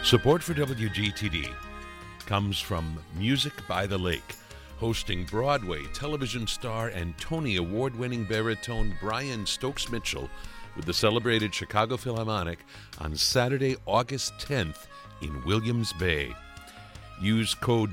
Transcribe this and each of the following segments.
Support for WGTD comes from Music by the Lake, hosting Broadway television star and Tony Award-winning baritone Brian Stokes Mitchell with the celebrated Chicago Philharmonic on Saturday, August 10th in Williams Bay. Use code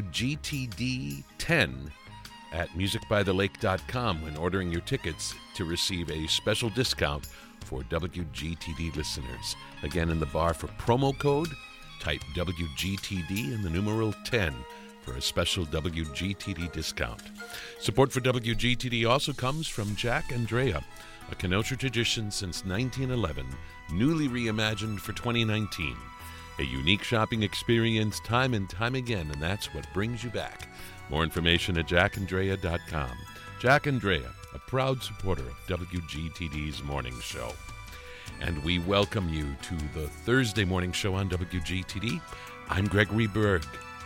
WGTD10 at musicbythelake.com when ordering your tickets to receive a special discount for WGTD listeners. Again, in the bar for promo code, type WGTD in the numeral 10 for a special WGTD discount. Support for WGTD also comes from Jack Andrea, a Kenosha tradition since 1911, newly reimagined for 2019. A unique shopping experience time and time again, and that's what brings you back. More information at jackandrea.com. Jack Andrea, a proud supporter of WGTD's morning show. And we welcome you to the Thursday morning show on WGTD. I'm Gregory Berg.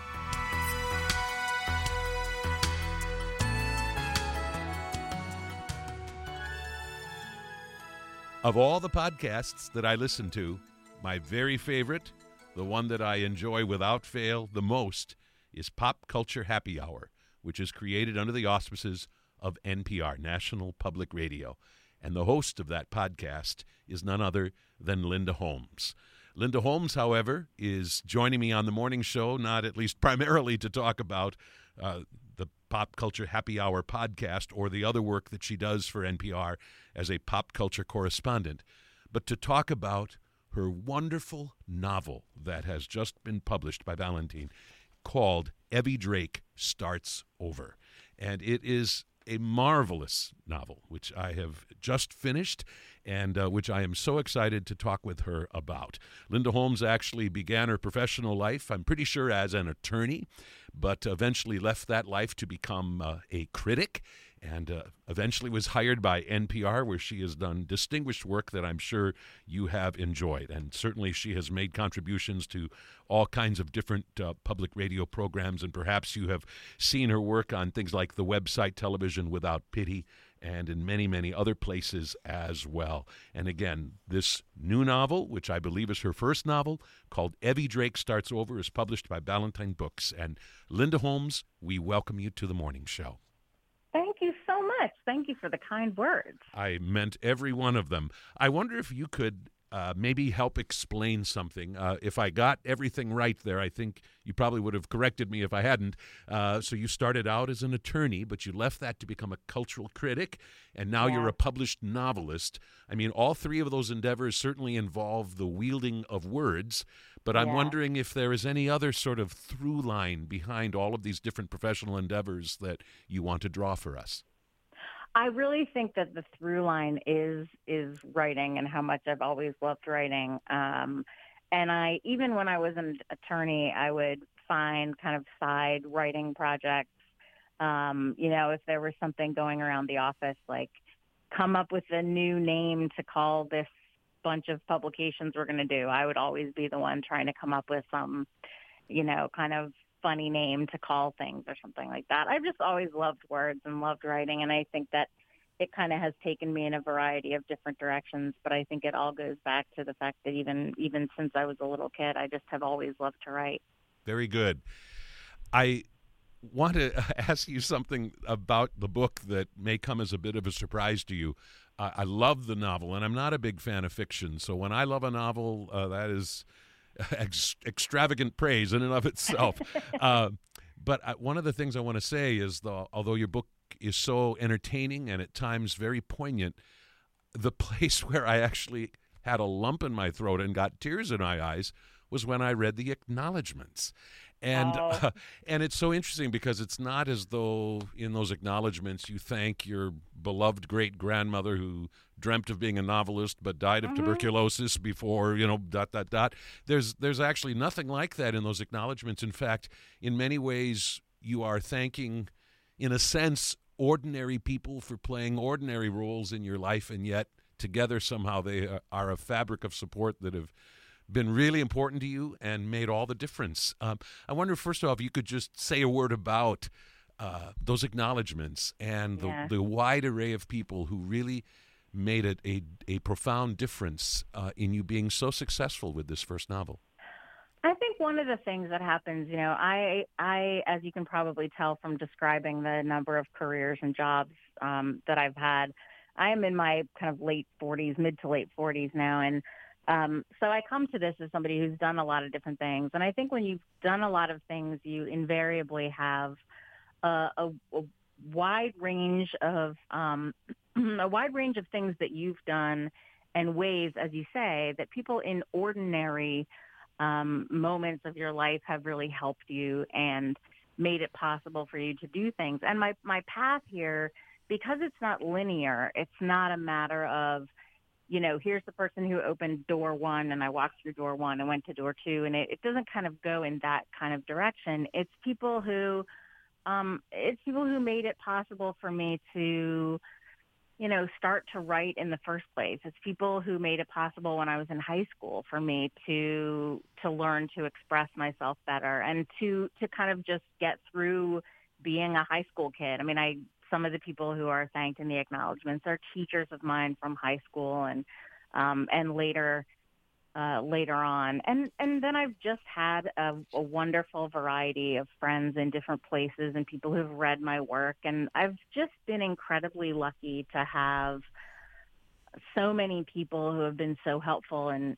Of all the podcasts that I listen to, my very favorite, the one that I enjoy without fail the most, is Pop Culture Happy Hour, which is created under the auspices of NPR, National Public Radio. And the host of that podcast is none other than Linda Holmes. Linda Holmes, however, is joining me on the morning show, not at least primarily to talk about the Pop Culture Happy Hour podcast or the other work that she does for NPR as a pop culture correspondent, but to talk about her wonderful novel that has just been published by Ballantine called Evie Drake Starts Over. And it is a marvelous novel, which I have just finished and which I am so excited to talk with her about. Linda Holmes actually began her professional life, I'm pretty sure, as an attorney, but eventually left that life to become a critic, and eventually was hired by NPR, where she has done distinguished work that I'm sure you have enjoyed. And certainly she has made contributions to all kinds of different public radio programs, and perhaps you have seen her work on things like the website Television Without Pity and in many, many other places as well. And again, this new novel, which I believe is her first novel, called Evie Drake Starts Over, is published by Ballantine Books. And Linda Holmes, we welcome you to the morning show. Thank you so much. Thank you for the kind words. I meant every one of them. I wonder if you could maybe help explain something. If I got everything right there, I think you probably would have corrected me if I hadn't. So you started out as an attorney, but you left that to become a cultural critic, and now you're a published novelist. I mean, all three of those endeavors certainly involve the wielding of words, but I'm wondering if there is any other sort of through line behind all of these different professional endeavors that you want to draw for us. I really think that the through line is writing, and how much I've always loved writing. And I, even when I was an attorney, I would find kind of side writing projects. If there was something going around the office, like come up with a new name to call this bunch of publications we're going to do, I would always be the one trying to come up with some, kind of funny name to call things or something like that. I've just always loved words and loved writing, and I think that it kind of has taken me in a variety of different directions, but I think it all goes back to the fact that even since I was a little kid, I just have always loved to write. Very good. I want to ask you something about the book that may come as a bit of a surprise to you. I love the novel, and I'm not a big fan of fiction, so when I love a novel, that is extravagant praise in and of itself. But one of the things I want to say is, although your book is so entertaining and at times very poignant, the place where I actually had a lump in my throat and got tears in my eyes was when I read the acknowledgments. And and it's so interesting because it's not as though in those acknowledgments you thank your beloved great-grandmother who dreamt of being a novelist but died of tuberculosis before, There's actually nothing like that in those acknowledgments. In fact, in many ways, you are thanking, in a sense, ordinary people for playing ordinary roles in your life, and yet together somehow they are a fabric of support that have been really important to you and made all the difference. I wonder, first off, if you could just say a word about those acknowledgments and the wide array of people who really made it a profound difference in you being so successful with this first novel. I think one of the things that happens, as you can probably tell from describing the number of careers and jobs that I've had, I am in my kind of late 40s, mid to late 40s now. And so I come to this as somebody who's done a lot of different things. And I think when you've done a lot of things, you invariably have a wide range of a wide range of things that you've done and ways, as you say, that people in ordinary moments of your life have really helped you and made it possible for you to do things. And my path here, because it's not linear, it's not a matter of, here's the person who opened door one and I walked through door one and went to door two. And it doesn't kind of go in that kind of direction. It's people who made it possible for me to, start to write in the first place. It's people who made it possible when I was in high school for me to learn to express myself better and to kind of just get through being a high school kid. I mean, some of the people who are thanked in the acknowledgments are teachers of mine from high school and later on. And then I've just had a wonderful variety of friends in different places and people who've read my work. And I've just been incredibly lucky to have so many people who have been so helpful and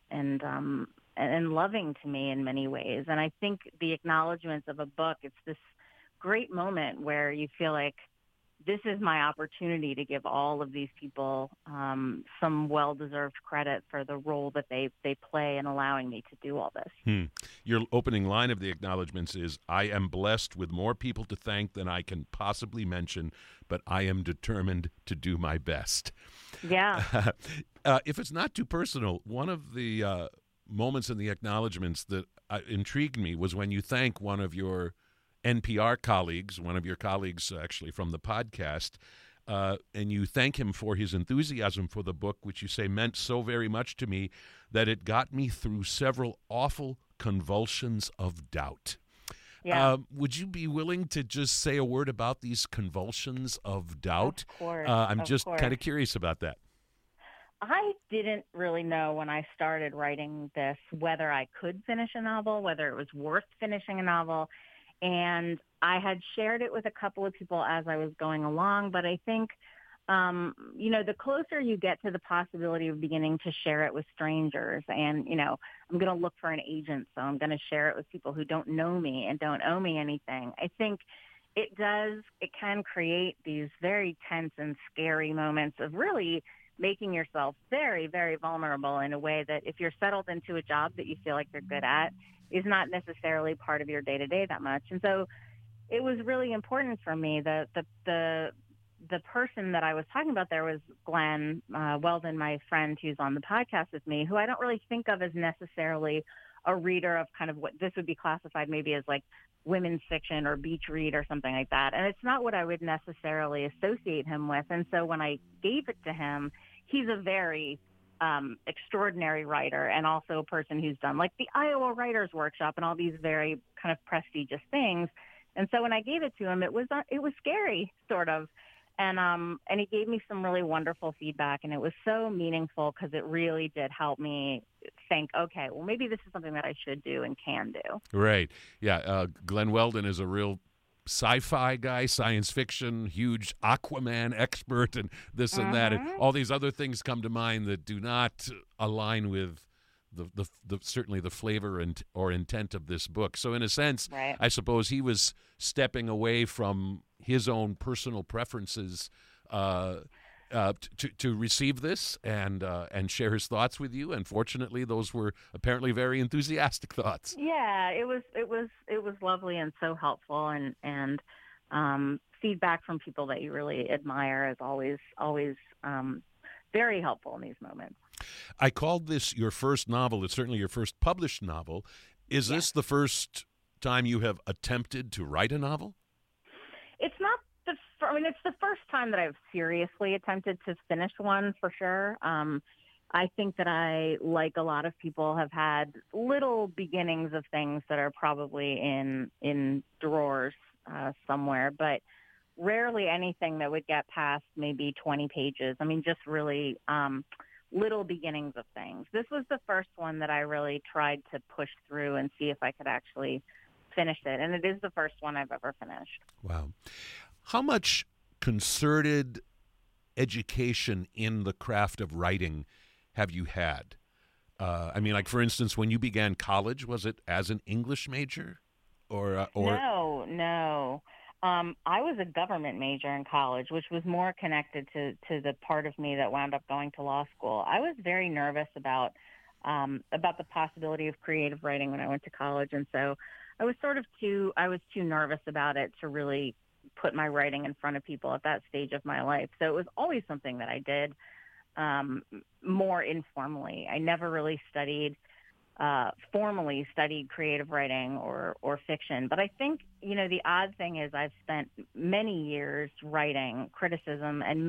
loving to me in many ways. And I think the acknowledgments of a book, it's this great moment where you feel like this is my opportunity to give all of these people some well-deserved credit for the role that they play in allowing me to do all this. Your opening line of the acknowledgments is, I am blessed with more people to thank than I can possibly mention, but I am determined to do my best. Yeah. If it's not too personal, one of the moments in the acknowledgments that intrigued me was when you thank one of your NPR colleagues, one of your colleagues actually from the podcast, and you thank him for his enthusiasm for the book, which you say meant so very much to me that it got me through several awful convulsions of doubt. Yeah. Would you be willing to just say a word about these convulsions of doubt? Of course. I'm just kind of curious about that. I didn't really know when I started writing this whether I could finish a novel, whether it was worth finishing a novel. And I had shared it with a couple of people as I was going along, but I think, the closer you get to the possibility of beginning to share it with strangers, and, I'm going to look for an agent, so I'm going to share it with people who don't know me and don't owe me anything. I think it can create these very tense and scary moments of really making yourself very, very vulnerable in a way that if you're settled into a job that you feel like you're good at, is not necessarily part of your day-to-day that much. And so it was really important for me that the person that I was talking about there was Glenn Weldon, my friend who's on the podcast with me, who I don't really think of as necessarily a reader of kind of what this would be classified maybe as like women's fiction or beach read or something like that. And it's not what I would necessarily associate him with. And so when I gave it to him, he's a very extraordinary writer and also a person who's done like the Iowa Writers Workshop and all these very kind of prestigious things. And so when I gave it to him, it was scary, sort of. And he gave me some really wonderful feedback, and it was so meaningful because it really did help me think, okay, well, maybe this is something that I should do and can do. Right. Yeah. Glenn Weldon is a real sci-fi guy, science fiction, huge Aquaman expert, and this and that, and all these other things come to mind that do not align with the certainly the flavor or intent of this book. So in a sense, right. I suppose he was stepping away from his own personal preferences to receive this and share his thoughts with you. And fortunately, those were apparently very enthusiastic thoughts. Yeah, it was lovely and so helpful, and feedback from people that you really admire is always very helpful in these moments. I called this your first novel. It's certainly your first published novel. Is this the first time you have attempted to write a novel? It's not it's the first time that I've seriously attempted to finish one, for sure. I think that I, like a lot of people, have had little beginnings of things that are probably in drawers somewhere, but rarely anything that would get past maybe 20 pages. I mean, just really little beginnings of things. This was the first one that I really tried to push through and see if I could actually finish it. And it is the first one I've ever finished. Wow. How much concerted education in the craft of writing have you had? I mean, like, for instance, when you began college, was it as an English major? Or No. I was a government major in college, which was more connected to the part of me that wound up going to law school. I was very nervous about the possibility of creative writing when I went to college, and so I was too nervous about it to really put my writing in front of people at that stage of my life. So it was always something that I did more informally. I never really formally studied creative writing or fiction. But I think, the odd thing is I've spent many years writing criticism and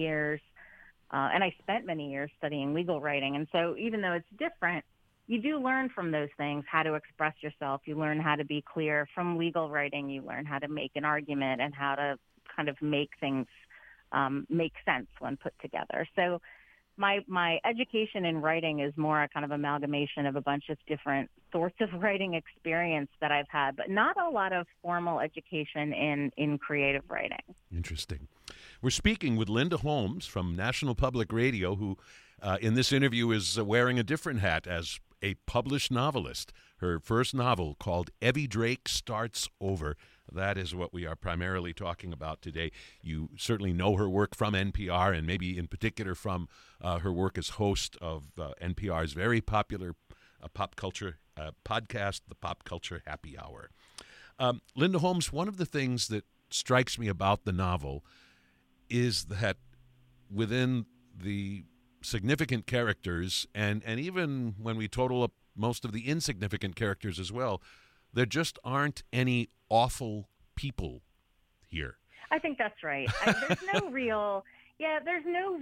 I spent many years studying legal writing. And so even though it's different, you do learn from those things how to express yourself. You learn how to be clear. From legal writing, you learn how to make an argument and how to kind of make things make sense when put together. So my education in writing is more a kind of amalgamation of a bunch of different sorts of writing experience that I've had, but not a lot of formal education in creative writing. Interesting. We're speaking with Linda Holmes from National Public Radio, who in this interview is wearing a different hat as a published novelist. Her first novel, called Evie Drake Starts Over, that is what we are primarily talking about today. You certainly know her work from NPR, and maybe in particular from her work as host of NPR's very popular pop culture podcast, the Pop Culture Happy Hour. Linda Holmes, one of the things that strikes me about the novel is that within the significant characters, and even when we total up most of the insignificant characters as well, there just aren't any awful people here. I think that's right. There's no real, there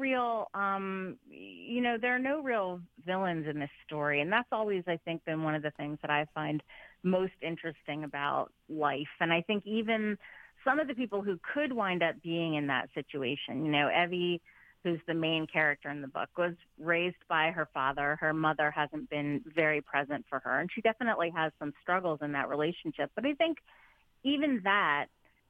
are no real villains in this story. And that's always, I think, been one of the things that I find most interesting about life. And I think even some of the people who could wind up being in that situation, Evie, who's the main character in the book, was raised by her father. Her mother hasn't been very present for her, and she definitely has some struggles in that relationship. But I think even that,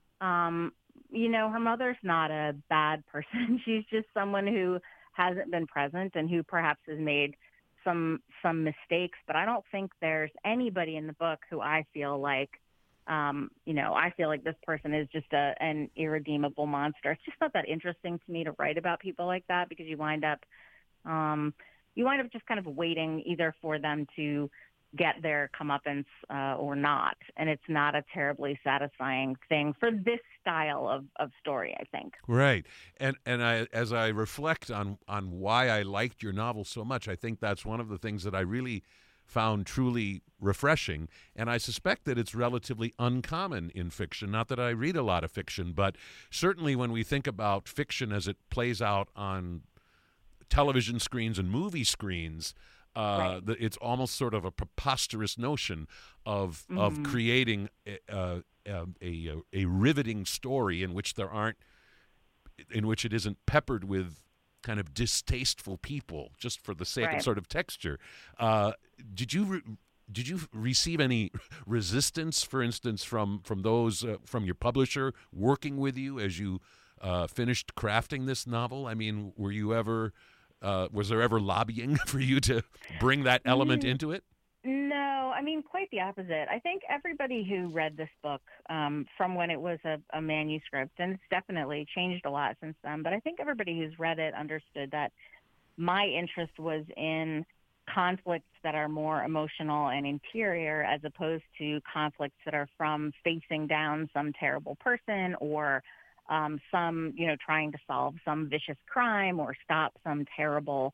her mother's not a bad person. She's just someone who hasn't been present and who perhaps has made some mistakes. But I don't think there's anybody in the book who I feel like this person is just an irredeemable monster. It's just not that interesting to me to write about people like that, because you wind up just kind of waiting either for them to get their comeuppance or not. And it's not a terribly satisfying thing for this style of story, I think. Right. And as I reflect on why I liked your novel so much, I think that's one of the things that I really found truly refreshing, and I suspect that it's relatively uncommon in fiction. Not that I read a lot of fiction, but certainly when we think about fiction as it plays out on television screens and movie screens, right. It's almost sort of a preposterous notion of creating a riveting story in which it isn't peppered with kind of distasteful people just for the sake of sort of texture. Did you receive any resistance, for instance, from those from your publisher working with you as you finished crafting this novel? I mean, were you ever was there ever lobbying for you to bring that element into it? No, I mean, quite the opposite. I think everybody who read this book from when it was a manuscript, and it's definitely changed a lot since then, but I think everybody who's read it understood that my interest was in conflicts that are more emotional and interior, as opposed to conflicts that are from facing down some terrible person or trying to solve some vicious crime or stop some terrible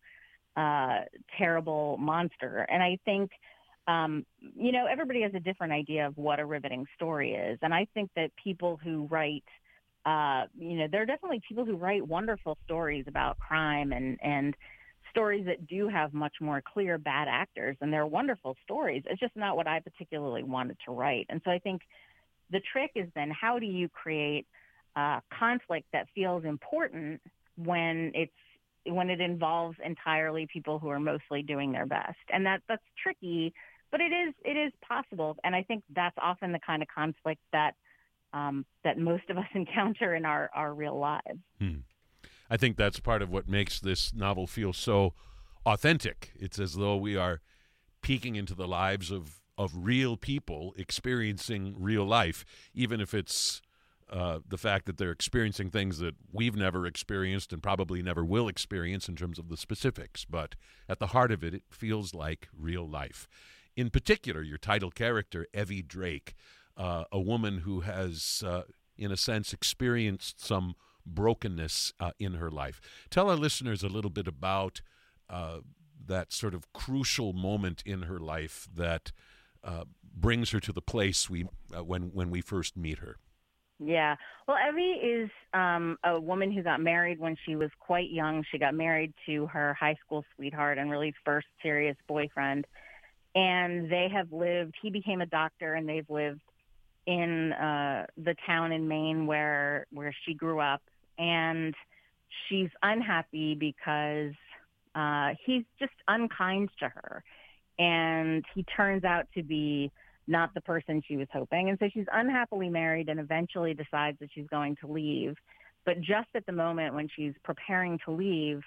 monster. And I think, everybody has a different idea of what a riveting story is. And I think that people who write, there are definitely people who write wonderful stories about crime and stories that do have much more clear bad actors, and they're wonderful stories. It's just not what I particularly wanted to write. And so I think the trick is then, how do you create conflict that feels important when it's when it involves entirely people who are mostly doing their best. And that's tricky, but it is possible. And I think that's often the kind of conflict that most of us encounter in our real lives. I think that's part of what makes this novel feel so authentic. It's as though we are peeking into the lives of real people experiencing real life, even if it's the fact that they're experiencing things that we've never experienced and probably never will experience in terms of the specifics. But at the heart of it, it feels like real life. In particular, your title character, Evie Drake, a woman who has, in a sense, experienced some brokenness in her life. Tell our listeners a little bit about that sort of crucial moment in her life that brings her to the place when we first meet her. Yeah. Well, Evie is a woman who got married when she was quite young. She got married to her high school sweetheart and really first serious boyfriend. And he became a doctor, and they've lived in the town in Maine where she grew up. And she's unhappy because he's just unkind to her. And he turns out to be not the person she was hoping. And so she's unhappily married and eventually decides that she's going to leave. But just at the moment when she's preparing to leave,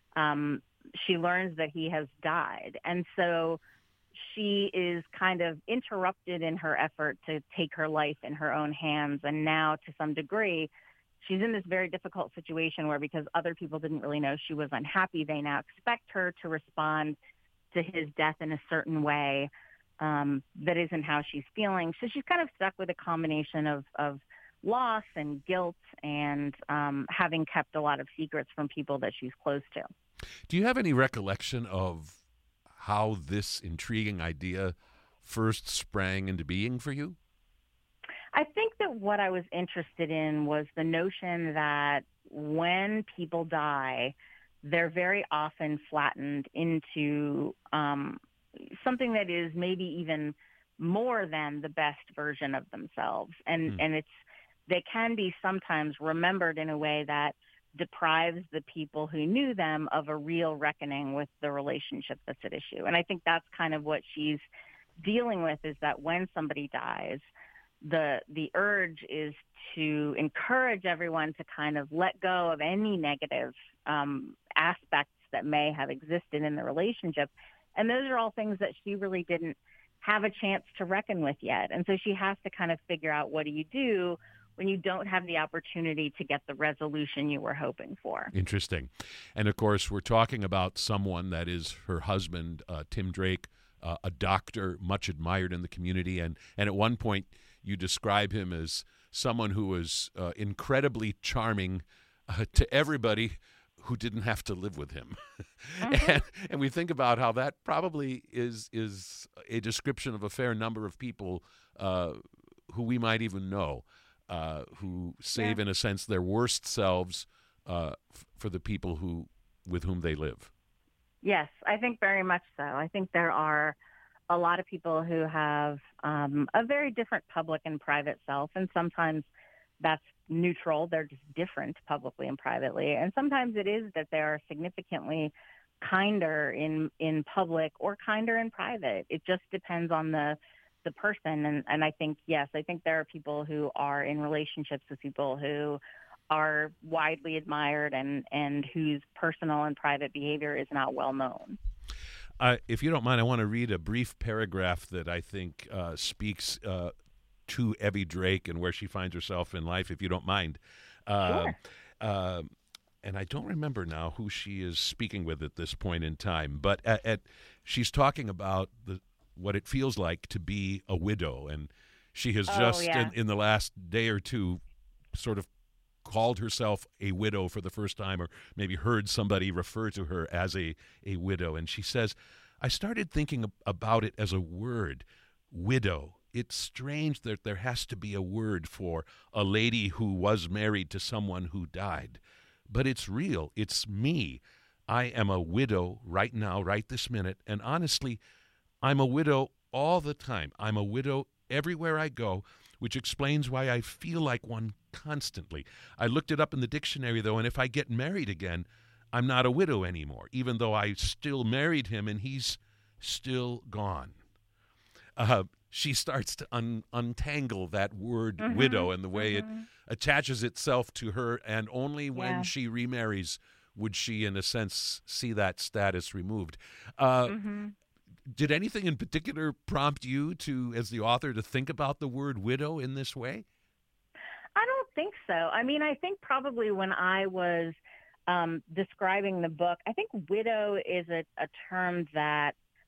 she learns that he has died. And so she is kind of interrupted in her effort to take her life in her own hands. And now, to some degree, she's in this very difficult situation where, because other people didn't really know she was unhappy, they now expect her to respond to his death in a certain way that isn't how she's feeling. So she's kind of stuck with a combination of loss and guilt and having kept a lot of secrets from people that she's close to. Do you have any recollection of how this intriguing idea first sprang into being for you? I think that what I was interested in was the notion that when people die, they're very often flattened into something that is maybe even more than the best version of themselves. And they can be sometimes remembered in a way that deprives the people who knew them of a real reckoning with the relationship that's at issue. And I think that's kind of what she's dealing with, is that when somebody dies, the urge is to encourage everyone to kind of let go of any negative aspects that may have existed in the relationship. And those are all things that she really didn't have a chance to reckon with yet. And so she has to kind of figure out, what do you do when you don't have the opportunity to get the resolution you were hoping for? Interesting. And of course, we're talking about someone that is her husband, Tim Drake, a doctor, much admired in the community. And at one point, you describe him as someone who was incredibly charming to everybody who didn't have to live with him. And we think about how that probably is a description of a fair number of people who we might even know, who save, in a sense, their worst selves for the people with whom they live. Yes, I think very much so. I think there are a lot of people who have a very different public and private self, and sometimes that's neutral. They're just different publicly and privately. And sometimes it is that they are significantly kinder in public or kinder in private. It just depends on the person. And I think, yes, I think there are people who are in relationships with people who are widely admired and whose personal and private behavior is not well known. If you don't mind, I want to read a brief paragraph that I think speaks to Evie Drake and where she finds herself in life, if you don't mind. Sure. And I don't remember now who she is speaking with at this point in time, but she's talking about what it feels like to be a widow, and she has in the last day or two sort of called herself a widow for the first time, or maybe heard somebody refer to her as a widow. And she says, I started thinking about it as a word, widow. It's strange that there has to be a word for a lady who was married to someone who died. But it's real. It's me. I am a widow right now, right this minute. And honestly, I'm a widow all the time. I'm a widow everywhere I go, which explains why I feel like one constantly. I looked it up in the dictionary, though, and if I get married again, I'm not a widow anymore, even though I still married him and he's still gone. She starts to untangle that word widow and the way it attaches itself to her, and only when she remarries would she, in a sense, see that status removed. Did anything in particular prompt you to, as the author, to think about the word widow in this way? I don't think so. I mean, I think probably when I was describing the book, I think widow is a term that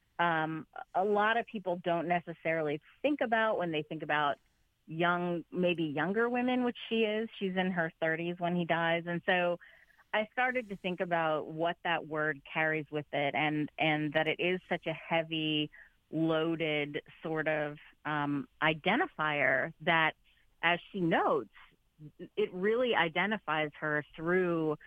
a lot of people don't necessarily think about when they think about maybe younger women, which she is. She's in her 30s when he dies. And so I started to think about what that word carries with it, and that it is such a heavy, loaded sort of identifier that, as she notes, it really identifies her through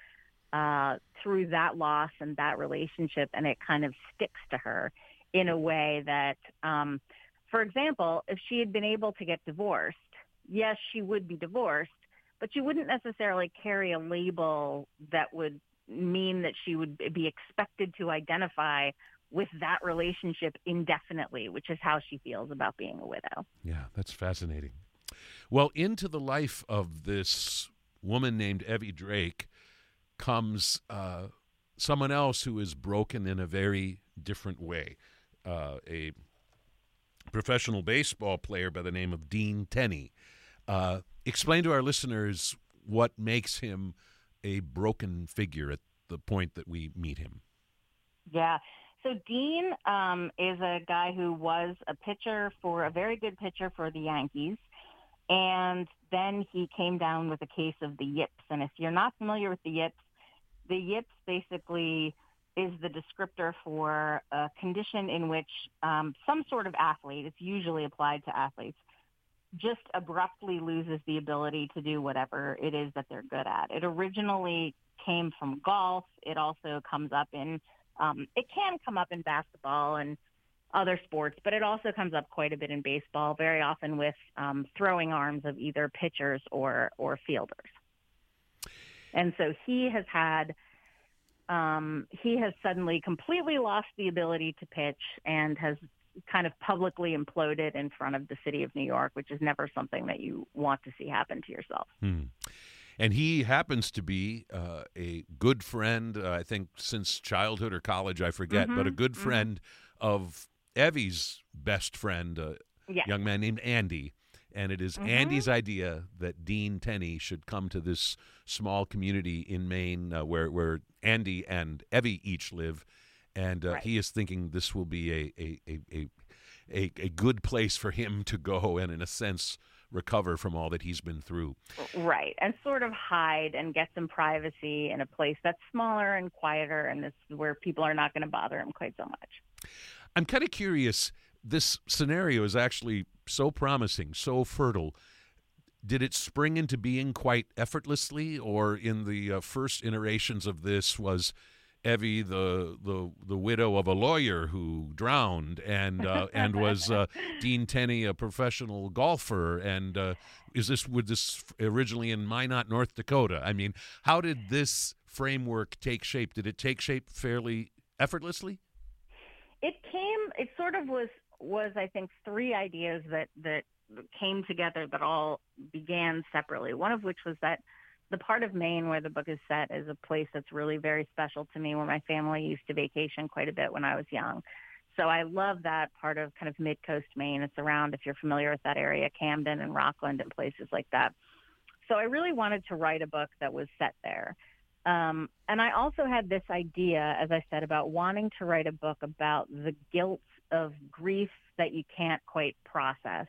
that loss and that relationship, and it kind of sticks to her in a way that, for example, if she had been able to get divorced, yes, she would be divorced, but she wouldn't necessarily carry a label that would mean that she would be expected to identify with that relationship indefinitely, which is how she feels about being a widow. Yeah, that's fascinating. Well, into the life of this woman named Evie Drake comes someone else who is broken in a very different way. A professional baseball player by the name of Dean Tenney. Explain to our listeners what makes him a broken figure at the point that we meet him. Yeah. So Dean is a guy who was a very good pitcher for the Yankees. And then he came down with a case of the yips. And if you're not familiar with the yips basically is the descriptor for a condition in which some sort of athlete, it's usually applied to athletes, just abruptly loses the ability to do whatever it is that they're good at. It originally came from golf. It also comes up in, it can come up in basketball and other sports, but it also comes up quite a bit in baseball, very often with throwing arms of either pitchers or fielders. And so he has suddenly completely lost the ability to pitch and has kind of publicly imploded in front of the city of New York, which is never something that you want to see happen to yourself. And he happens to be a good friend, I think since childhood or college, I forget, but a good friend of Evie's best friend, a young man named Andy. And it is Andy's idea that Dean Tenney should come to this small community in Maine where Andy and Evie each live. And he is thinking this will be a good place for him to go and, in a sense, recover from all that he's been through. Right, and sort of hide and get some privacy in a place that's smaller and quieter, and this is where people are not going to bother him quite so much. I'm kind of curious. This scenario is actually so promising, so fertile. Did it spring into being quite effortlessly, or in the first iterations of this was Evie the widow of a lawyer who drowned, and was Dean Tenney a professional golfer, and would this originally in Minot, North Dakota? I mean, how did this framework take shape? Did it take shape fairly effortlessly? It sort of was I think three ideas that came together that all began separately. One of which was that the part of Maine where the book is set is a place that's really very special to me, where my family used to vacation quite a bit when I was young. So I love that part of kind of mid-coast Maine. It's around, if you're familiar with that area, Camden and Rockland and places like that. So I really wanted to write a book that was set there. And I also had this idea, as I said, about wanting to write a book about the guilt of grief that you can't quite process,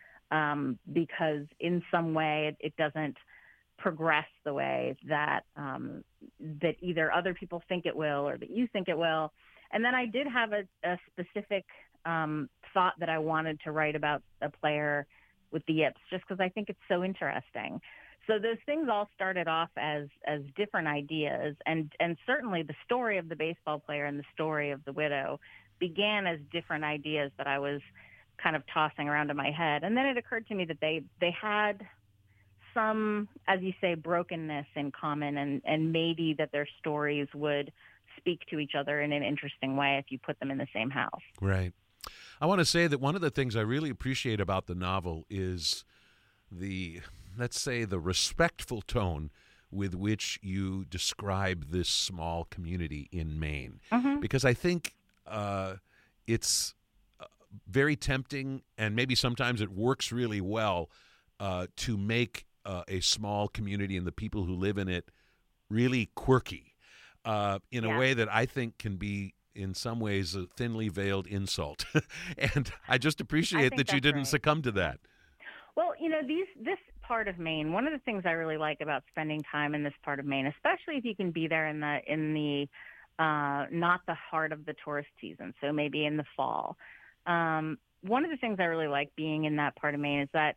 because in some way it doesn't progress the way that that either other people think it will or that you think it will. And then I did have a specific thought that I wanted to write about a player with the yips, just because I think it's so interesting. So those things all started off as different ideas, and certainly the story of the baseball player and the story of the widow began as different ideas that I was kind of tossing around in my head. And then it occurred to me that they had some, as you say, brokenness in common, and maybe that their stories would speak to each other in an interesting way if you put them in the same house. Right. I want to say that one of the things I really appreciate about the novel is let's say, the respectful tone with which you describe this small community in Maine. Mm-hmm. Because I think it's very tempting, and maybe sometimes it works really well, to make a small community and the people who live in it really quirky in a way that I think can be, in some ways, a thinly veiled insult. And I just appreciate that you didn't succumb to that. Well, this part of Maine, one of the things I really like about spending time in this part of Maine, especially if you can be there in the not the heart of the tourist season, so maybe in the fall. One of the things I really like being in that part of Maine is that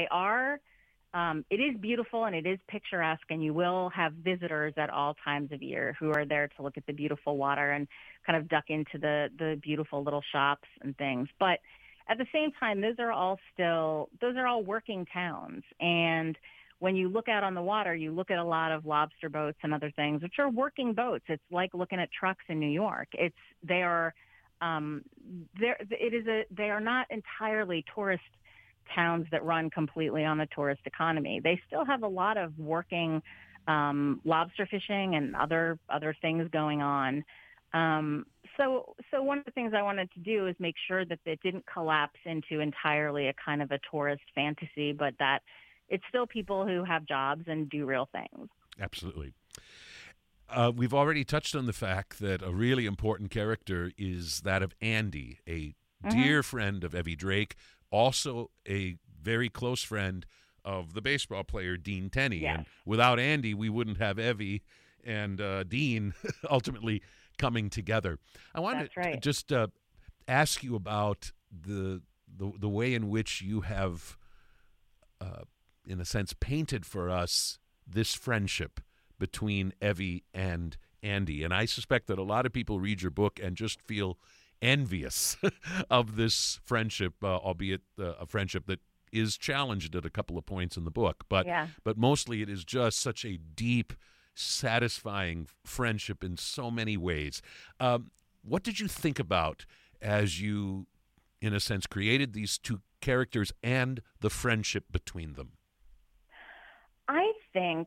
it is beautiful and it is picturesque, and you will have visitors at all times of year who are there to look at the beautiful water and kind of duck into the beautiful little shops and things. But at the same time, those are all working towns. And when you look out on the water, you look at a lot of lobster boats and other things, which are working boats. It's like looking at trucks in New York. They are not entirely tourist towns that run completely on the tourist economy. They still have a lot of working lobster fishing and other things going on. So one of the things I wanted to do is make sure that it didn't collapse into entirely a kind of a tourist fantasy, but that it's still people who have jobs and do real things. Absolutely. We've already touched on the fact that a really important character is that of Andy, a dear friend of Evie Drake, also a very close friend of the baseball player Dean Tenney. Yes. And without Andy, we wouldn't have Evie and Dean ultimately coming together. I want to just ask you about the way in which you have, in a sense, painted for us this friendship between Evie and Andy. And I suspect that a lot of people read your book and just feel envious of this friendship, albeit a friendship that is challenged at a couple of points in the book. But mostly it is just such a deep, satisfying friendship in so many ways. What did you think about as you, in a sense, created these two characters and the friendship between them? I think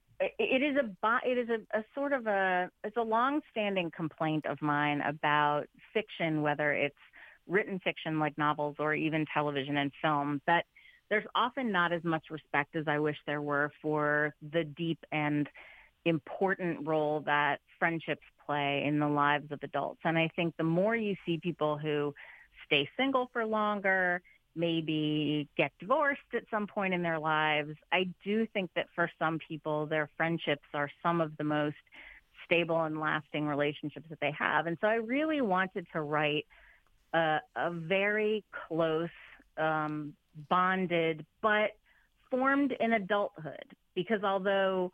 it's a long-standing complaint of mine about fiction, whether it's written fiction like novels or even television and film, that there's often not as much respect as I wish there were for the deep and important role that friendships play in the lives of adults. And I think the more you see people who stay single for longer, maybe get divorced at some point in their lives, I do think that for some people, their friendships are some of the most stable and lasting relationships that they have. And so I really wanted to write a very close, bonded, but formed in adulthood. Because although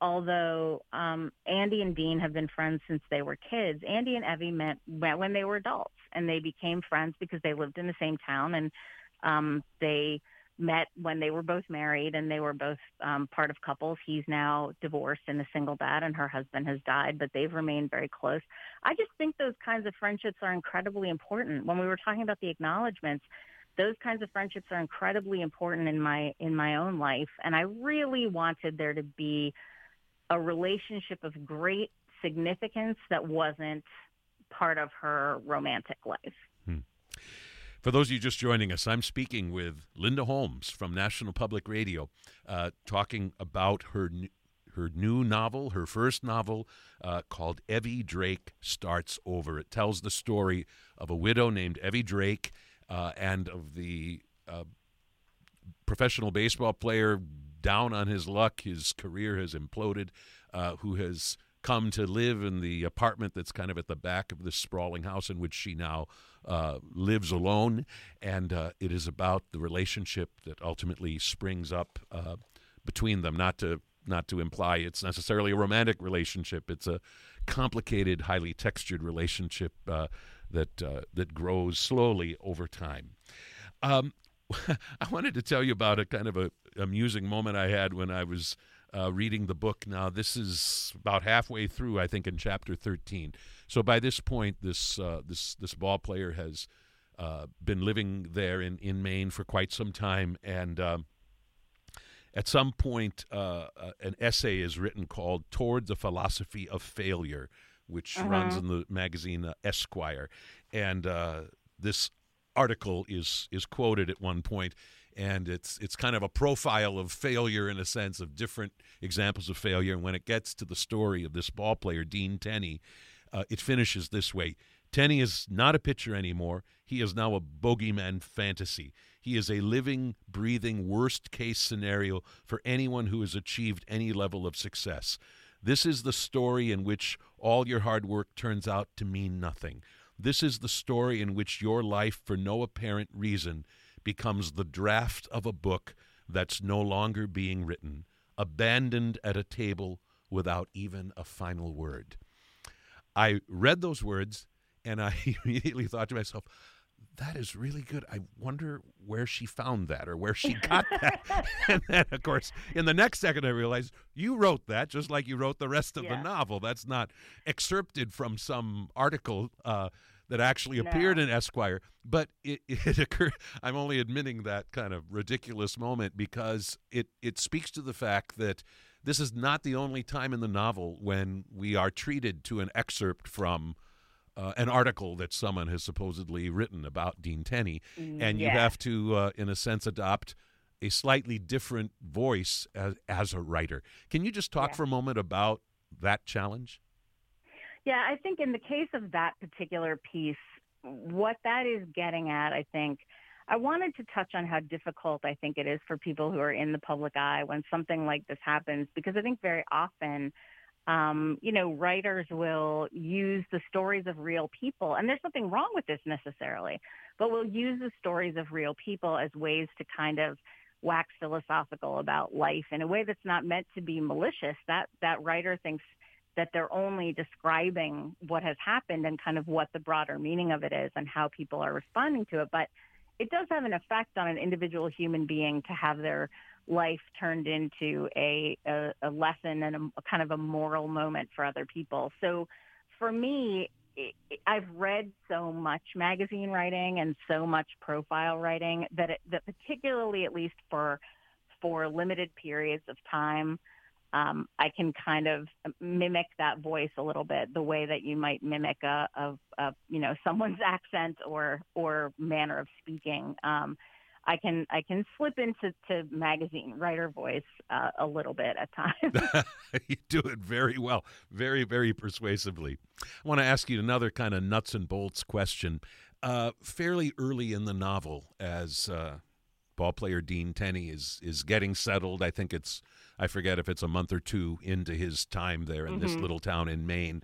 Andy and Dean have been friends since they were kids, Andy and Evie met when they were adults, and they became friends because they lived in the same town, and they met when they were both married, and they were both part of couples. He's now divorced and a single dad, and her husband has died, but they've remained very close. I just think those kinds of friendships are incredibly important. When we were talking about the acknowledgments, those kinds of friendships are incredibly important in my own life, and I really wanted there to be a relationship of great significance that wasn't part of her romantic life. For those of you just joining us, I'm speaking with Linda Holmes from National Public Radio, talking about her new novel, her first novel, called Evie Drake Starts Over. It tells the story of a widow named Evie Drake and of the professional baseball player down on his luck. His career has imploded, who has come to live in the apartment that's kind of at the back of this sprawling house in which she now lives alone. And it is about the relationship that ultimately springs up between them. Not to imply it's necessarily a romantic relationship. It's a complicated, highly textured relationship that grows slowly over time. I wanted to tell you about a kind of a amusing moment I had when I was reading the book. Now, this is about halfway through, I think, in chapter 13. So by this point, this ball player has been living there in Maine for quite some time, and at some point, an essay is written called "Toward the Philosophy of Failure," which runs in the magazine Esquire, and this article is quoted at one point, and it's kind of a profile of failure in a sense of different examples of failure. And when it gets to the story of this ball player, Dean Tenney, it finishes this way. Tenney is not a pitcher anymore. He is now a bogeyman fantasy. He is a living, breathing, worst-case scenario for anyone who has achieved any level of success. This is the story in which all your hard work turns out to mean nothing. This is the story in which your life, for no apparent reason, becomes the draft of a book that's no longer being written, abandoned at a table without even a final word. I read those words, and I immediately thought to myself, that is really good. I wonder where she found that or where she got that. And then, of course, in the next second, I realized you wrote that just like you wrote the rest of the novel. That's not excerpted from some article that actually appeared in Esquire. But it occurred. I'm only admitting that kind of ridiculous moment because it speaks to the fact that this is not the only time in the novel when we are treated to an excerpt from an article that someone has supposedly written about Dean Tenney, and you have to, in a sense, adopt a slightly different voice as a writer. Can you just talk for a moment about that challenge? Yeah, I think in the case of that particular piece, what that is getting at, I think, I wanted to touch on how difficult I think it is for people who are in the public eye when something like this happens, because I think very often writers will use the stories of real people, and there's nothing wrong with this necessarily, but we'll use the stories of real people as ways to kind of wax philosophical about life in a way that's not meant to be malicious. That writer thinks that they're only describing what has happened and kind of what the broader meaning of it is and how people are responding to it. But it does have an effect on an individual human being to have their life turned into a lesson and a kind of a moral moment for other people. So for me, I've read so much magazine writing and so much profile writing that particularly, at least for limited periods of time, I can kind of mimic that voice a little bit, the way that you might mimic someone's accent or manner of speaking. I can slip into magazine writer voice a little bit at times. You do it very well, very, very persuasively. I want to ask you another kind of nuts and bolts question. Fairly early in the novel, as ballplayer Dean Tenney is getting settled, I forget if it's a month or two into his time there in this little town in Maine,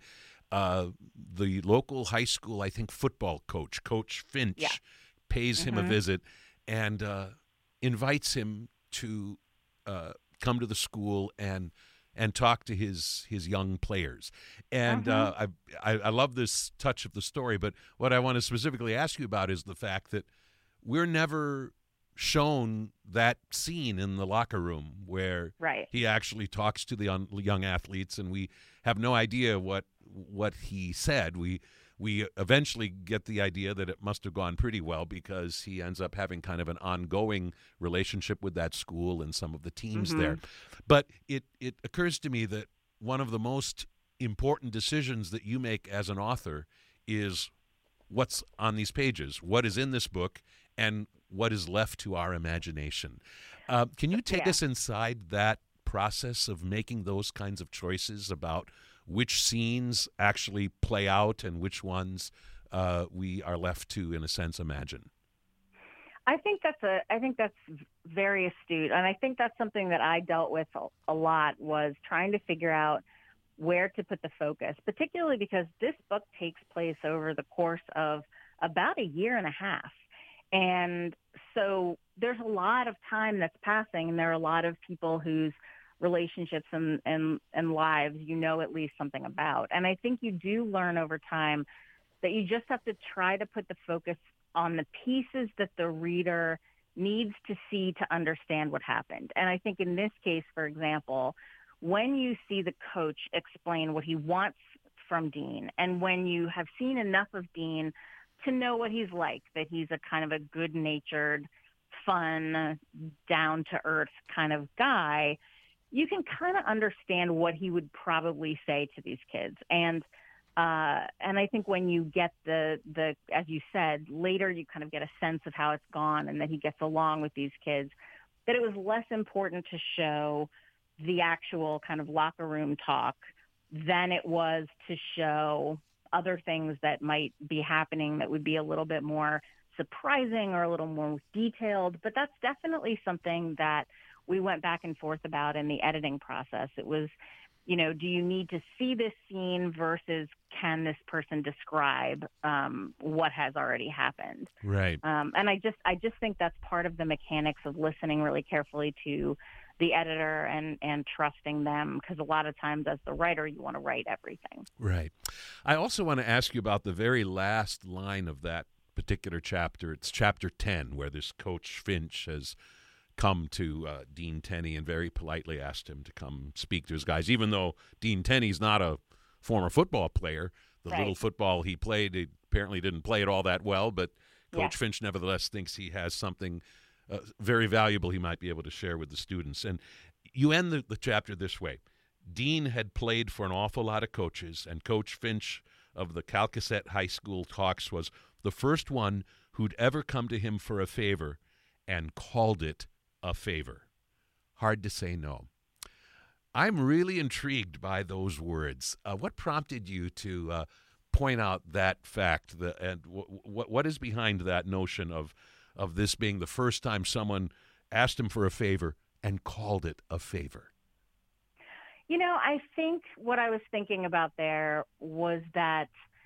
the local high school, I think, football coach, Coach Finch, pays him a visit and invites him to come to the school and talk to his young players. And I love this touch of the story, but what I want to specifically ask you about is the fact that we're never shown that scene in the locker room where he actually talks to the young athletes, and we have no idea what he said. We eventually get the idea that it must have gone pretty well because he ends up having kind of an ongoing relationship with that school and some of the teams there. But it occurs to me that one of the most important decisions that you make as an author is what's on these pages, what is in this book, and what is left to our imagination. Can you take us inside that process of making those kinds of choices about which scenes actually play out and which ones we are left to, in a sense, imagine? I think that's very astute, and I think that's something that I dealt with a lot, was trying to figure out where to put the focus, particularly because this book takes place over the course of about a year and a half. And so there's a lot of time that's passing, and there are a lot of people whose relationships and lives at least something about. And I think you do learn over time that you just have to try to put the focus on the pieces that the reader needs to see to understand what happened. And I think in this case, for example, when you see the coach explain what he wants from Dean, and when you have seen enough of Dean to know what he's like, that he's a kind of a good-natured, fun, down-to-earth kind of guy, you can kind of understand what he would probably say to these kids. And I think when you get the as you said, later you kind of get a sense of how it's gone and that he gets along with these kids, that it was less important to show the actual kind of locker room talk than it was to show other things that might be happening that would be a little bit more surprising or a little more detailed. But that's definitely something that we went back and forth about in the editing process. It was, do you need to see this scene versus can this person describe what has already happened? Right. And I just think that's part of the mechanics of listening really carefully to the editor and trusting them, because a lot of times as the writer, you want to write everything. Right. I also want to ask you about the very last line of that particular chapter. It's chapter 10, where this Coach Finch has come to Dean Tenney and very politely asked him to come speak to his guys, even though Dean Tenney's not a former football player. The little football he played, he apparently didn't play it all that well, but Coach Finch nevertheless thinks he has something very valuable he might be able to share with the students. And you end the chapter this way. Dean had played for an awful lot of coaches, and Coach Finch of the Calcasieu High School Hawks was the first one who'd ever come to him for a favor and called it a favor. Hard to say no. I'm really intrigued by those words. What prompted you to point out that fact, and what is behind that notion of this being the first time someone asked him for a favor and called it a favor? I think what I was thinking about there was that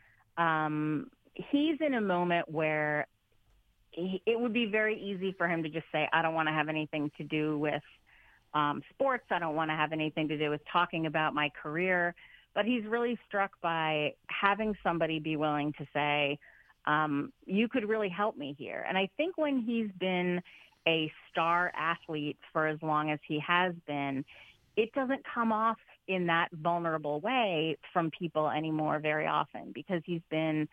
he's in a moment where it would be very easy for him to just say, I don't want to have anything to do with sports. I don't want to have anything to do with talking about my career. But he's really struck by having somebody be willing to say, you could really help me here. And I think when he's been a star athlete for as long as he has been, it doesn't come off in that vulnerable way from people anymore very often, because he's been,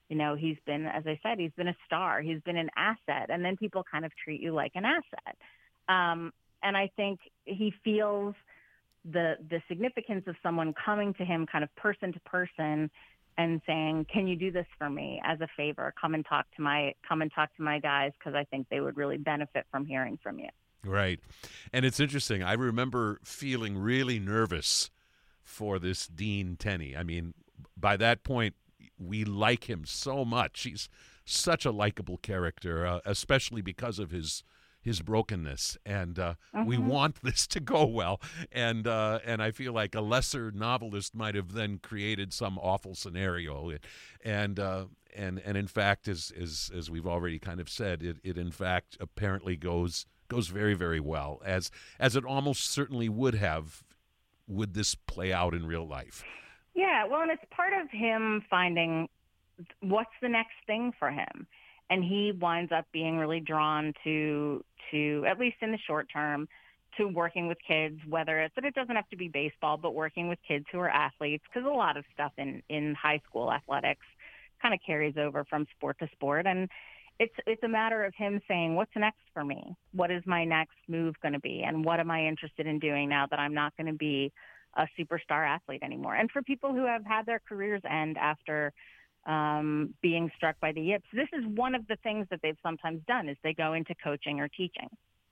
as I said, he's been a star. He's been an asset. And then people kind of treat you like an asset. And I think he feels the significance of someone coming to him kind of person to person and saying, can you do this for me as a favor? Come and talk to my guys, because I think they would really benefit from hearing from you. Right. And it's interesting. I remember feeling really nervous for this Dean Tenney. I mean, by that point, we like him so much. He's such a likable character, especially because of his brokenness, and we want this to go well. And I feel like a lesser novelist might have then created some awful scenario. And in fact, as we've already kind of said, it in fact apparently goes very, very well, as it almost certainly would have, would this play out in real life. Yeah, well, and it's part of him finding what's the next thing for him. And he winds up being really drawn to, at least in the short term, to working with kids, whether it's, and it doesn't have to be baseball, but working with kids who are athletes, because a lot of stuff in high school athletics kind of carries over from sport to sport. And it's a matter of him saying, what's next for me? What is my next move going to be? And what am I interested in doing now that I'm not going to be a superstar athlete anymore? And for people who have had their careers end after being struck by the yips, this is one of the things that they've sometimes done, is they go into coaching or teaching.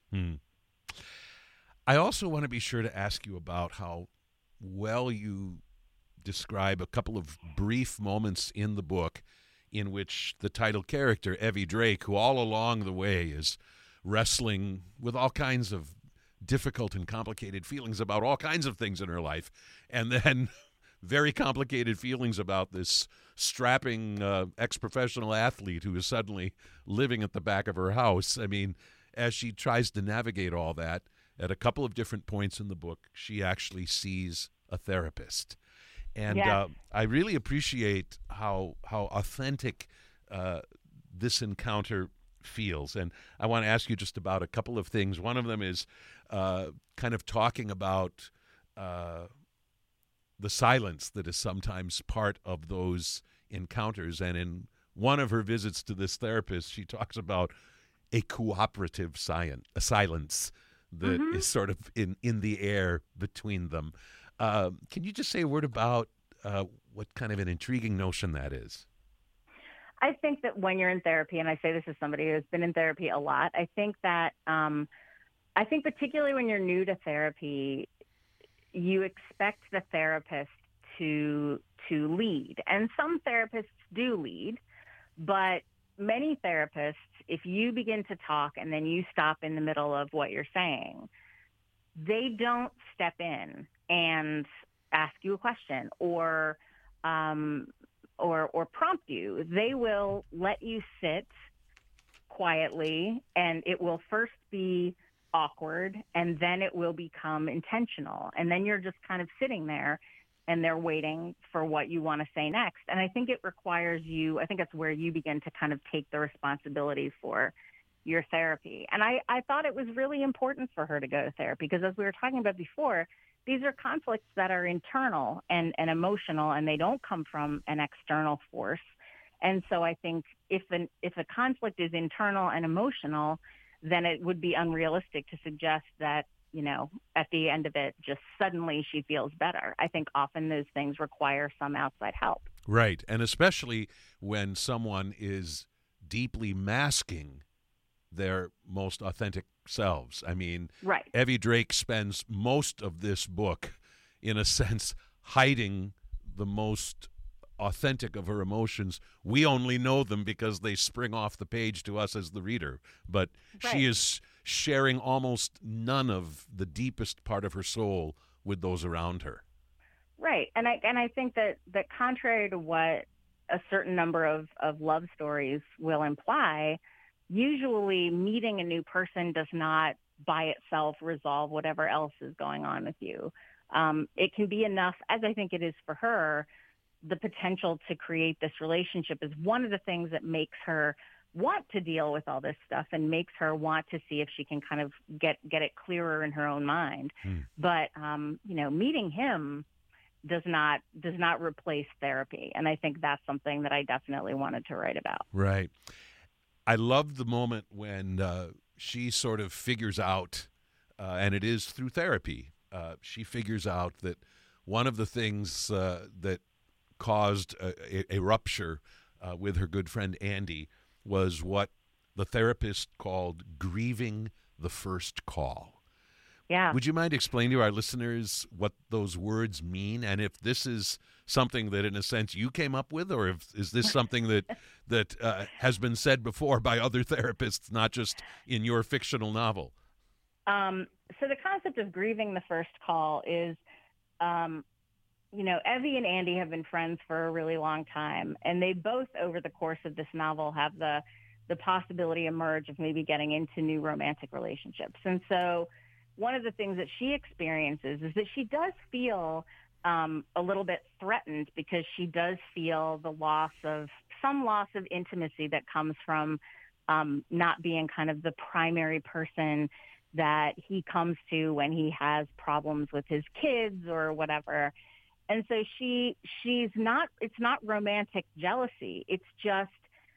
I also want to be sure to ask you about how well you describe a couple of brief moments in the book in which the title character, Evie Drake, who all along the way is wrestling with all kinds of difficult and complicated feelings about all kinds of things in her life, and then very complicated feelings about this strapping ex-professional athlete who is suddenly living at the back of her house. I mean, as she tries to navigate all that, at a couple of different points in the book, she actually sees a therapist. And yes. I really appreciate how authentic this encounter feels. And I want to ask you just about a couple of things. One of them is kind of talking about the silence that is sometimes part of those encounters. And in one of her visits to this therapist, she talks about a cooperative silence that is sort of in the air between them. Can you just say a word about what kind of an intriguing notion that is? I think that when you're in therapy, and I say this as somebody who's been in therapy a lot, I think that I think particularly when you're new to therapy, you expect the therapist to lead. And some therapists do lead, but many therapists, if you begin to talk and then you stop in the middle of what you're saying, they don't step in and ask you a question or prompt you. They will let you sit quietly, and it will first be awkward, and then it will become intentional. And then you're just kind of sitting there, and they're waiting for what you want to say next. And I think it requires you, I think that's where you begin to kind of take the responsibility for your therapy. And I thought it was really important for her to go to therapy because, as we were talking about before, these are conflicts that are internal and emotional, and they don't come from an external force. And so I think if a conflict is internal and emotional, then it would be unrealistic to suggest that, you know, at the end of it, just suddenly she feels better. I think often those things require some outside help. Right. And especially when someone is deeply masking their most authentic selves. I mean, right. Evie Drake spends most of this book, in a sense, hiding the most authentic of her emotions. We only know them because they spring off the page to us as the reader. But right. She is sharing almost none of the deepest part of her soul with those around her. Right. And I think that contrary to what a certain number of love stories will imply, usually meeting a new person does not by itself resolve whatever else is going on with you. It can be enough, as I think it is for her. The potential to create this relationship is one of the things that makes her want to deal with all this stuff and makes her want to see if she can kind of get it clearer in her own mind. But, you know, meeting him does not replace therapy. And I think that's something that I definitely wanted to write about. Right. I love the moment when she sort of figures out, and it is through therapy, she figures out that one of the things that caused a rupture with her good friend Andy was what the therapist called grieving the first call. Yeah. Would you mind explaining to our listeners what those words mean, and if this is something that, in a sense, you came up with, or is this something that has been said before by other therapists, not just in your fictional novel? So the concept of grieving the first call is, you know, Evie and Andy have been friends for a really long time, and they both, over the course of this novel, have the possibility emerge of maybe getting into new romantic relationships. And so one of the things that she experiences is that she does feel a little bit threatened because she does feel the loss of intimacy that comes from not being kind of the primary person that he comes to when he has problems with his kids or whatever. And so it's not romantic jealousy. It's just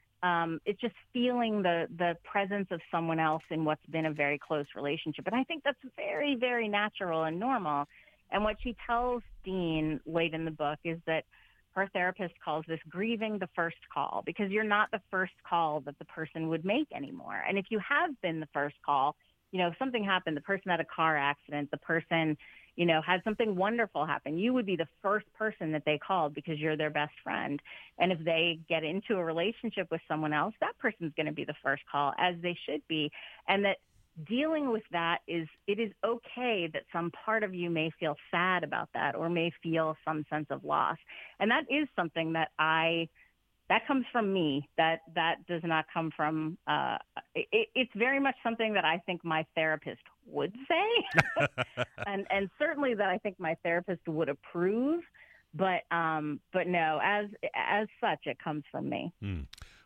feeling the presence of someone else in what's been a very close relationship. And I think that's very, very natural and normal. And what she tells Dean late in the book is that her therapist calls this grieving the first call, because you're not the first call that the person would make anymore. And if you have been the first call, you know, if something happened, the person had a car accident, the person, you know, had something wonderful happen, you would be the first person that they called because you're their best friend. And if they get into a relationship with someone else, that person's going to be the first call, as they should be. And that dealing with that it is okay that some part of you may feel sad about that or may feel some sense of loss. And that is something that comes from me. That does not come from, it's very much something that I think my therapist would say. and certainly that I think my therapist would approve. But no, as such, it comes from me.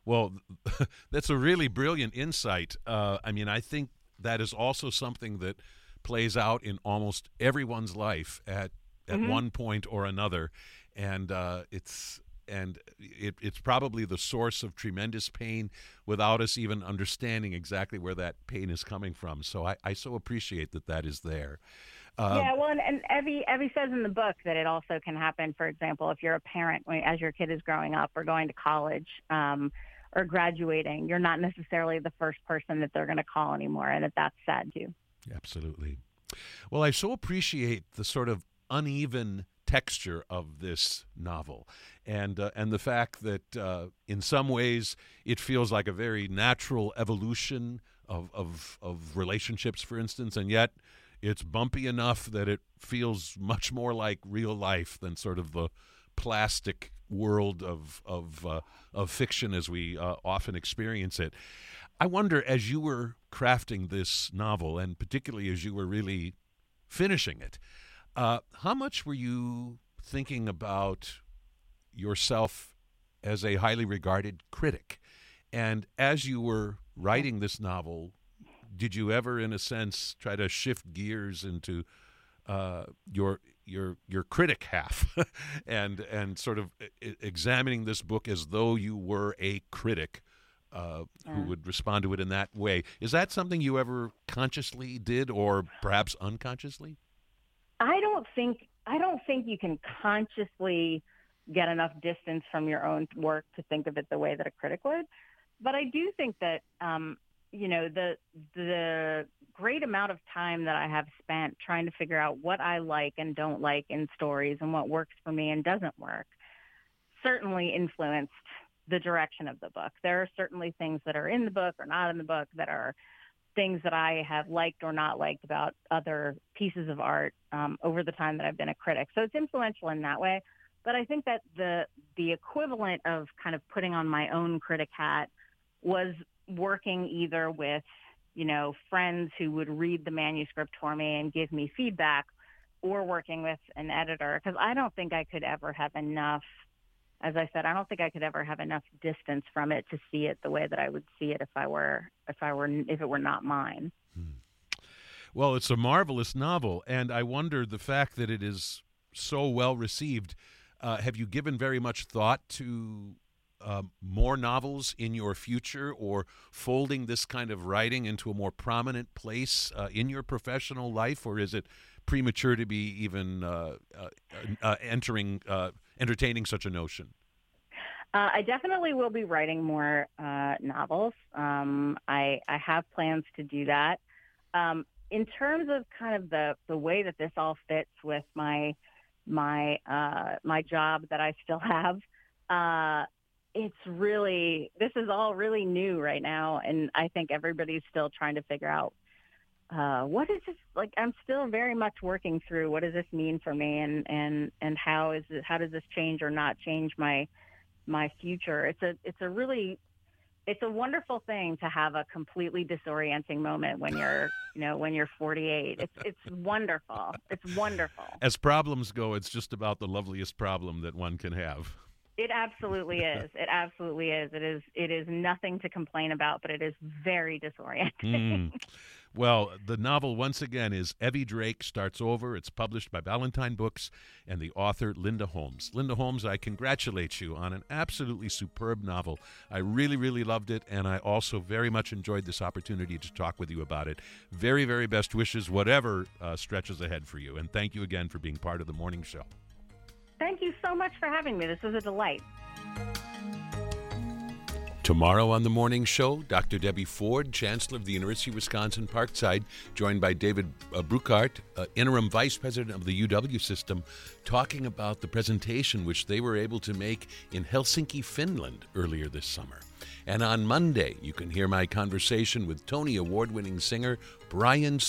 Well, that's a really brilliant insight. I mean, I think that is also something that plays out in almost everyone's life at one point or another, and it's probably the source of tremendous pain without us even understanding exactly where that pain is coming from. So I so appreciate that is there. Yeah, well, and Evie says in the book that it also can happen, for example, if you're a parent, as your kid is growing up or going to college or graduating, you're not necessarily the first person that they're going to call anymore, and that's sad too. Absolutely. Well, I so appreciate the sort of uneven texture of this novel, and the fact that in some ways it feels like a very natural evolution of relationships, for instance, and yet it's bumpy enough that it feels much more like real life than sort of the plastic world of fiction as we often experience it. I wonder, as you were crafting this novel, and particularly as you were really finishing it, how much were you thinking about yourself as a highly regarded critic? And as you were writing this novel, did you ever, in a sense, try to shift gears into your critic half and sort of examining this book as though you were a critic who would respond to it in that way? Is that something you ever consciously did, or perhaps unconsciously? I don't think you can consciously get enough distance from your own work to think of it the way that a critic would. But I do think that the great amount of time that I have spent trying to figure out what I like and don't like in stories and what works for me and doesn't work certainly influenced the direction of the book. There are certainly things that are in the book or not in the book that are things that I have liked or not liked about other pieces of art over the time that I've been a critic. So it's influential in that way. But I think that the equivalent of kind of putting on my own critic hat was working either with, friends who would read the manuscript for me and give me feedback, or working with an editor, because I don't think I could ever have enough, as I said, I don't think I could ever have enough distance from it to see it the way that I would see it if it were not mine. Well, it's a marvelous novel, and I wonder, the fact that it is so well received, have you given very much thought to more novels in your future, or folding this kind of writing into a more prominent place in your professional life, or is it premature to be even entertaining such a notion? I definitely will be writing more novels. I have plans to do that. In terms of kind of the way that this all fits with my job that I still have, this is all really new right now, and I think everybody's still trying to figure out what is this like. I'm still very much working through what does this mean for me, and how does this change or not change my future. It's a wonderful thing to have a completely disorienting moment when you're 48. It's wonderful. It's wonderful. As problems go, it's just about the loveliest problem that one can have. It absolutely is. It absolutely is. It is nothing to complain about, but it is very disorienting. Well, the novel, once again, is Evie Drake Starts Over. It's published by Ballantine Books and the author, Linda Holmes. Linda Holmes, I congratulate you on an absolutely superb novel. I really, really loved it, and I also very much enjoyed this opportunity to talk with you about it. Very, very best wishes, whatever stretches ahead for you. And thank you again for being part of the morning show. Thank you so much for having me. This was a delight. Tomorrow on the morning show, Dr. Debbie Ford, Chancellor of the University of Wisconsin-Parkside, joined by David Bruckart, Interim Vice President of the UW system, talking about the presentation which they were able to make in Helsinki, Finland earlier this summer. And on Monday, you can hear my conversation with Tony Award-winning singer Brian